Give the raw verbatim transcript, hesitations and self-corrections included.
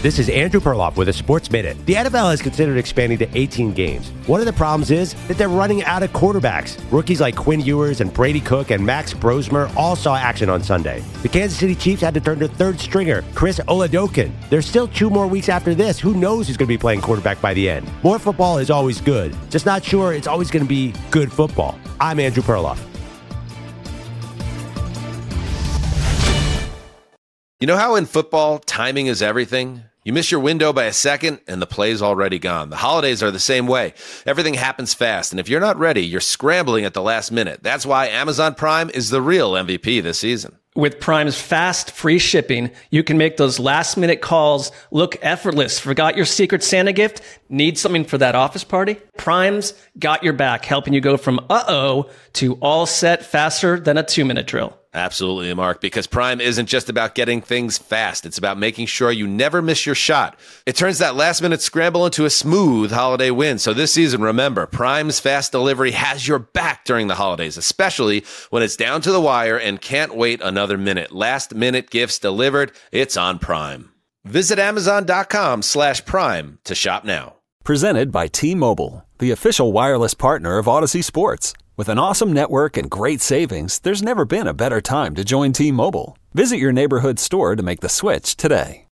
This is Andrew Perloff with a Sports Minute. The N F L has considered expanding to eighteen games. One of the problems is that they're running out of quarterbacks. Rookies like Quinn Ewers and Brady Cook and Max Brosmer all saw action on Sunday. The Kansas City Chiefs had to turn to third stringer Chris Oladokun. There's still two more weeks after this. Who knows who's going to be playing quarterback by the end? More football is always good. Just not sure it's always going to be good football. I'm Andrew Perloff. You know how in football, timing is everything? You miss your window by a second, and the play's already gone. The holidays are the same way. Everything happens fast, and if you're not ready, you're scrambling at the last minute. That's why Amazon Prime is the real M V P this season. With Prime's fast, free shipping, you can make those last-minute calls look effortless. Forgot your Secret Santa gift? Need something for that office party? Prime's got your back, helping you go from uh-oh to all set faster than a two-minute drill. Absolutely, Mark, because Prime isn't just about getting things fast. It's about making sure you never miss your shot. It turns that last-minute scramble into a smooth holiday win. So this season, remember, Prime's fast delivery has your back during the holidays, especially when it's down to the wire and can't wait another minute. Last-minute gifts delivered. It's on Prime. Visit Amazon.com slash Prime to shop now. Presented by T-Mobile, the official wireless partner of Odyssey Sports. With an awesome network and great savings, there's never been a better time to join T-Mobile. Visit your neighborhood store to make the switch today.